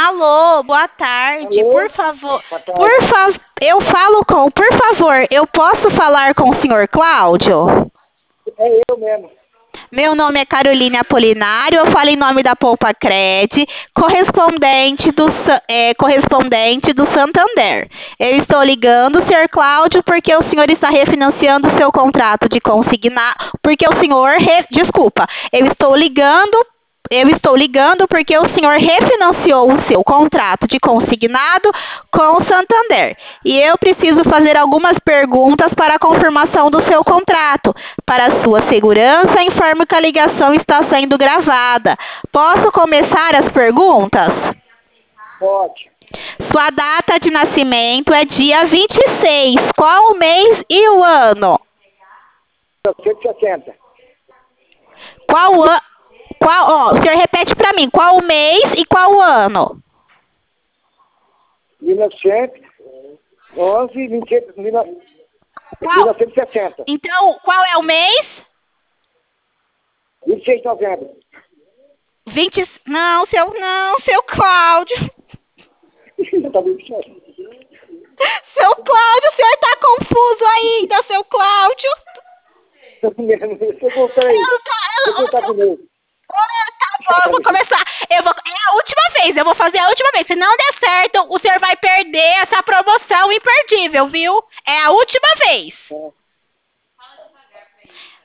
Alô, boa tarde. Alô? Por favor, Boa tarde. por favor, eu posso falar com o senhor Cláudio? É eu mesmo. Meu nome é Caroline Apolinário, eu falo em nome da Poupa Cred, correspondente do Santander. Eu estou ligando, senhor Cláudio, porque o senhor está refinanciando o seu contrato de consignado, porque o senhor, desculpa, eu estou ligando porque o senhor refinanciou o seu contrato de consignado com o Santander. E eu preciso fazer algumas perguntas para a confirmação do seu contrato. Para sua segurança, informo que a ligação está sendo gravada. Posso começar as perguntas? Pode. Sua data de nascimento é dia 26. Qual o mês e o ano? 160. Qual o ano? O senhor repete para mim, qual o mês e qual o ano? 1911, 1960. Então, qual é o mês? 26 de novembro. 20. Não, seu Cláudio. Tá bem certo. Seu Cláudio, o senhor tá confuso ainda, seu Cláudio. Você voltou aí. Vou voltar de novo. Tá bom, eu vou começar. É a última vez, eu vou fazer a última vez. Se não der certo, o senhor vai perder essa promoção imperdível, viu? É a última vez. É.